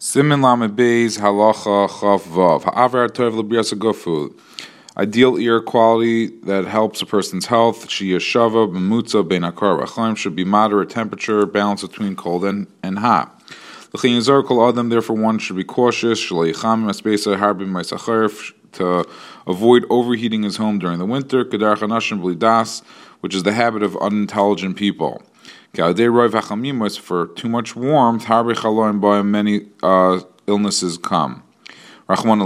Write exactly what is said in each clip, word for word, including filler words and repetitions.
Simin Lamed Beis Halacha Chav Vav Ha'avar Tov L'Brias Gofu. Ideal ear quality that helps a person's health. Shia Shava B'Mutza Bein Hakar V'Chaim should be moderate temperature, balance between cold and, and hot. L'Chin Yizar Kol Adam, therefore one should be cautious. Shalei Cham Espesa Harbim Ma'isacharif, to avoid overheating his home during the winter. Kedar Chanashim B'Lidas, which is the habit of unintelligent people. For too much warmth, many uh, illnesses come. Rather,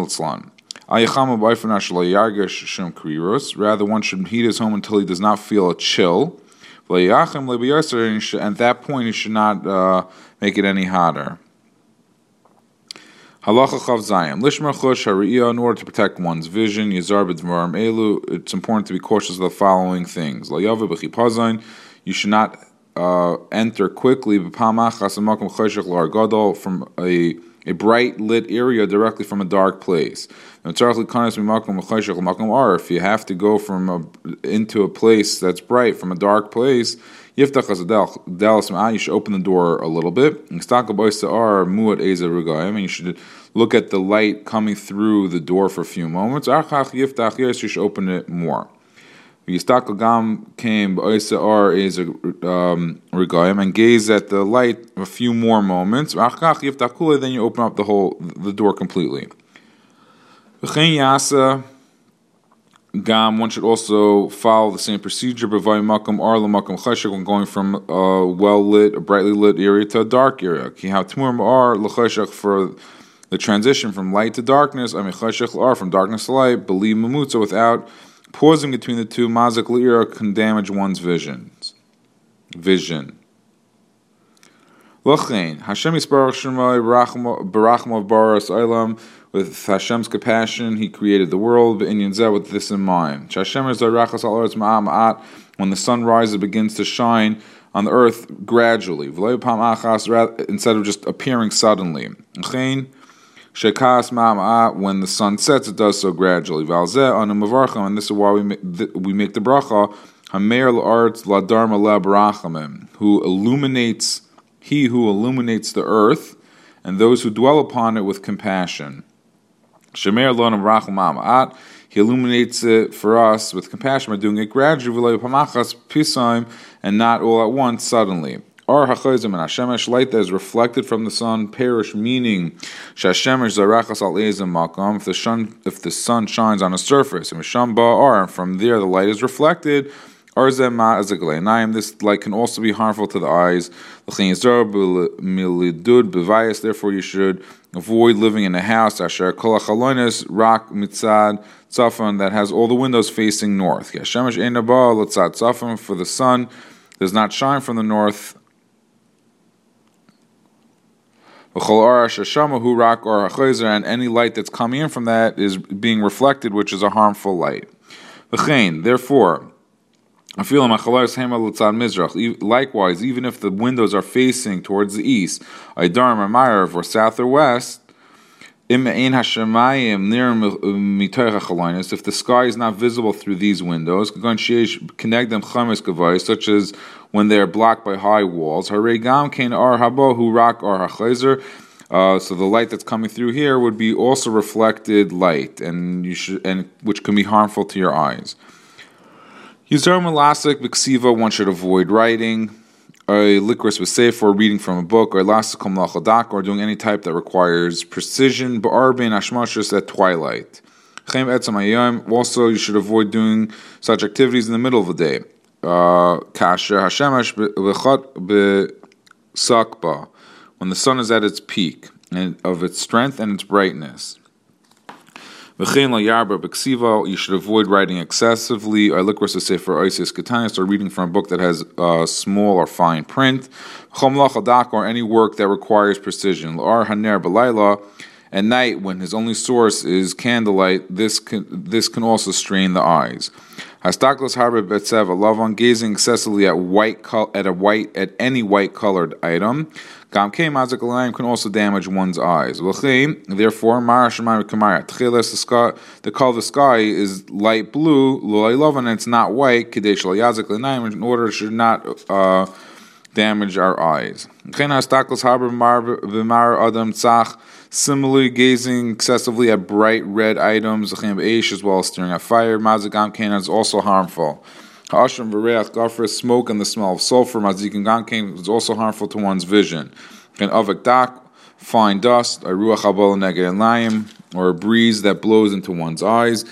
one should heat his home until he does not feel a chill. And at that point, he should not uh, make it any hotter. Halacha Chav Zayin. Lishmar Chush Hariyah, in order to protect one's vision, Yizar B'Dvarim Elu, it's important to be cautious of the following things. You should not Uh, enter quickly from a, a bright lit area directly from a dark place. If you have to go from a, into a place that's bright from a dark place, you should open the door a little bit, and you should look at the light coming through the door for a few moments. You should open it more. Came um, and gaze at the light a few more moments. Then you open up the whole the door completely. One should also follow the same procedure when going from a well lit, a brightly lit area to a dark area. For the transition from light to darkness, from darkness to light, believe mamutza, without pausing between the two, mazik l'ira, can damage one's visions. Vision. L'chein, Hashem yisbarach shemai barachmav baras olam. With Hashem's compassion, He created the world. B'inyan zeh, with this in mind. Hashem is zarachas al eretz ma'am at. When the sun rises, it begins to shine on the earth gradually. V'lo pam achas, instead of just appearing suddenly. L'chein. When the sun sets, it does so gradually. And this is why we make, we make the bracha, who illuminates, he who illuminates the earth, and those who dwell upon it with compassion. He illuminates it for us with compassion by doing it gradually, and not all at once, suddenly. Or hachayzim and hashemesh, light that is reflected from the sun, perish, meaning shashemesh zarachas al ezim makam, if the sun if the sun shines on a surface, and from there the light is reflected. This light can also be harmful to the eyes. Therefore, you should avoid living in a house that has all the windows facing north. For the sun does not shine from the north. And any light that's coming in from that is being reflected, which is a harmful light. Therefore, likewise, even if the windows are facing towards the east, or south or west, if the sky is not visible through these windows, such as when they are blocked by high walls, uh, so the light that's coming through here would be also reflected light, and you should, and which can be harmful to your eyes. One should avoid writing. A likris was safe for reading from a book, or or doing any type that requires precision, at twilight. Also, you should avoid doing such activities in the middle of the day. When the sun is at its peak and of its strength and its brightness. You should avoid writing excessively, or reading from a book that has uh, small or fine print, or any work that requires precision. At night, when his only source is candlelight, this can, this can also strain the eyes. Gazing excessively at white at a white at any white colored item, can also damage one's eyes. Therefore, the color of the sky is light blue, and it's not white. In order it should not uh, damage our eyes. Similarly, gazing excessively at bright red items, as well as staring at fire, is also harmful. Smoke and the smell of sulfur is also harmful to one's vision. Fine dust, or a breeze that blows into one's eyes.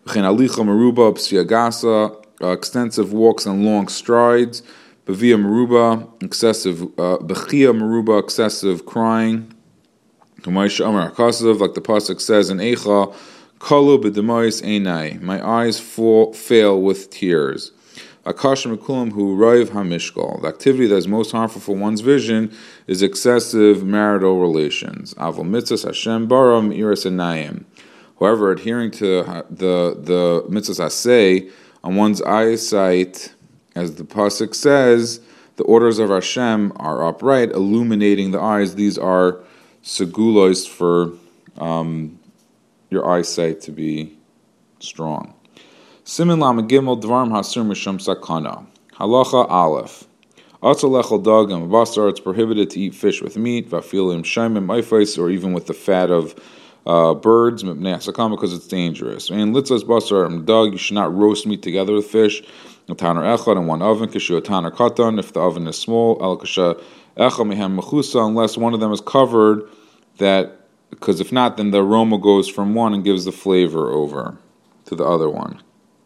Extensive walks and long strides. Bevia Maruba, excessive, uh, Bechia Maruba, excessive crying. Like the pasuk says in Eicha, Kalu b'demois einai, my eyes fall, fail with tears. Akash mekulam hu raiv hamishkal, the activity that is most harmful for one's vision is excessive marital relations. Avol mitzvahs Hashem bara m'iras einayim. However, adhering to the the mitzvahs aseh on one's eyesight, as the pasuk says, the orders of Hashem are upright, illuminating the eyes. These are segulos for um, your eyesight to be strong. Simin lam gimel dvarim hasur mishum sakana. Halacha aleph. Atzal lechol dagam basar. It's prohibited to eat fish with meat. Vafilim shaimim eifais, or even with the fat of uh, birds. Mipnei sakama, because it's dangerous. And litzas basar dog. You should not roast meat together with fish. A taner echad in one oven, kishu a taner katan, if the oven is small, el kasha echad mehem mechusa, unless one of them is covered, that, because if not, then the aroma goes from one and gives the flavor over to the other one.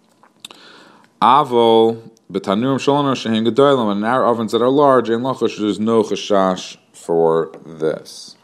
Avol, betanurim shalana shehin gedolim, and in our ovens that are large, and lachash, there's no chashash for this.